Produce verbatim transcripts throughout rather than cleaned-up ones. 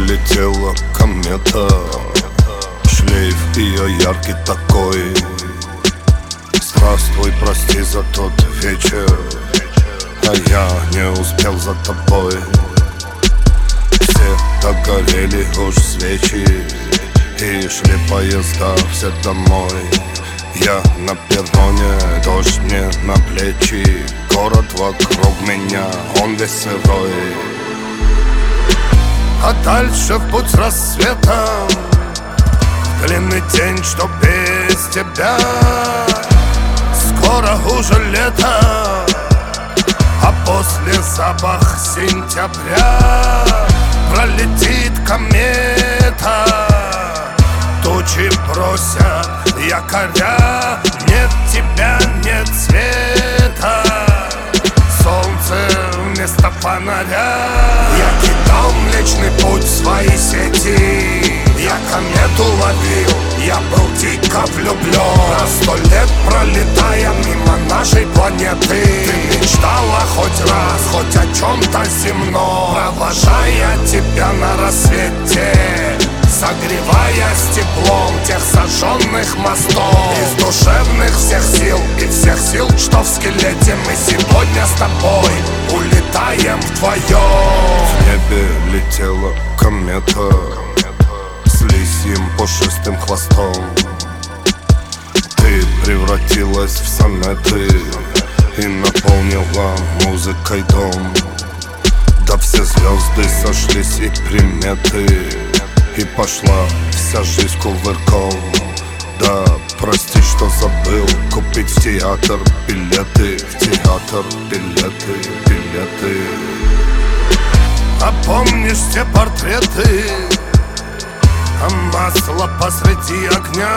летела комета, шлейф ее яркий такой. Здравствуй, прости за тот вечер, а я не успел за тобой. Все догорели уж свечи, и шли поезда все домой. Я на перроне, дождь мне на плечи, город вокруг меня, он весь сырой. А дальше в путь с рассветом, длинный день, что без тебя. Скоро уже лето, а после запах сентября. Пролетит комета, тучи бросят якоря. Нет тебя, нет света, солнце вместо фонаря. Я кидал Млечный Путь в свои сети, я комету ловил, я был дико влюблен. На сто лет пролетая мимо нашей планеты, ты мечтала хоть раз, хоть о чем-то земном. Провожая тебя на рассвете, согреваясь теплом тех сожженных мостов. Из душевных всех сил и всех сил, что в скелете, мы сегодня с тобой улетаем вдвоем. В небе летела комета с лисьим пушистым хвостом. Ты превратилась в сонеты и наполнила музыкой дом. Да все звезды сошлись и приметы, и пошла вся жизнь кувырком. Да прости, что забыл купить в театр билеты, в театр билеты, билеты. А помнишь те портреты, а масло посреди огня?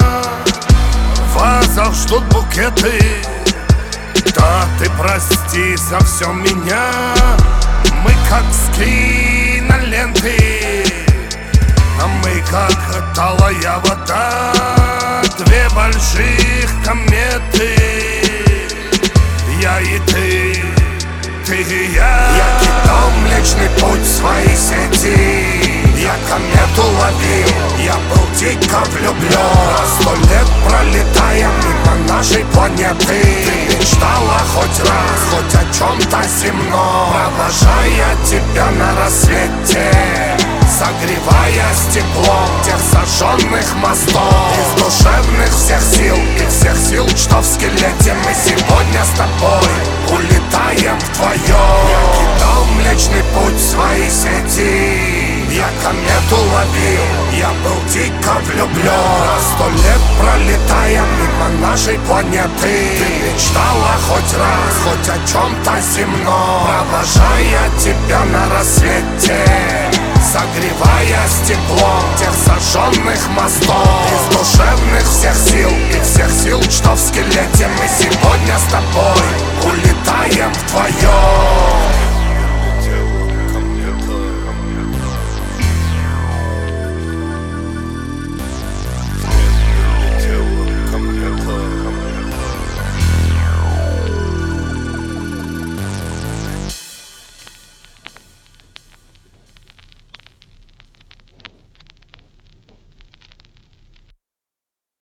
В вазах ждут букеты. Да ты прости за все меня. Мы как с киноленты, а мы как талая вода. Две больших кометы, я и ты, ты и я. Я кидал Млечный Путь в свои сети, я комету ловил, я был дико влюблен. На сто лет пролетая мимо нашей планеты, ты мечтала хоть раз, хоть о чем-то земном. Провожая тебя на рассвете, согреваясь теплом тех сожженных мостов. Из душевных всех сил и всех сил, что в скелете, мы сегодня с тобой улетаем вдвоем. Я кидал Млечный Путь в свои сети, я комету ловил, я был дико влюблен. На сто лет пролетая мимо нашей планеты, ты мечтала хоть раз, хоть о чем-то земном. Провожая тебя на рассвете, согреваясь теплом тех сожженных мостов. Из душевных всех сил и всех сил, что в скелете, мы сегодня с тобой улетаем вдвоем.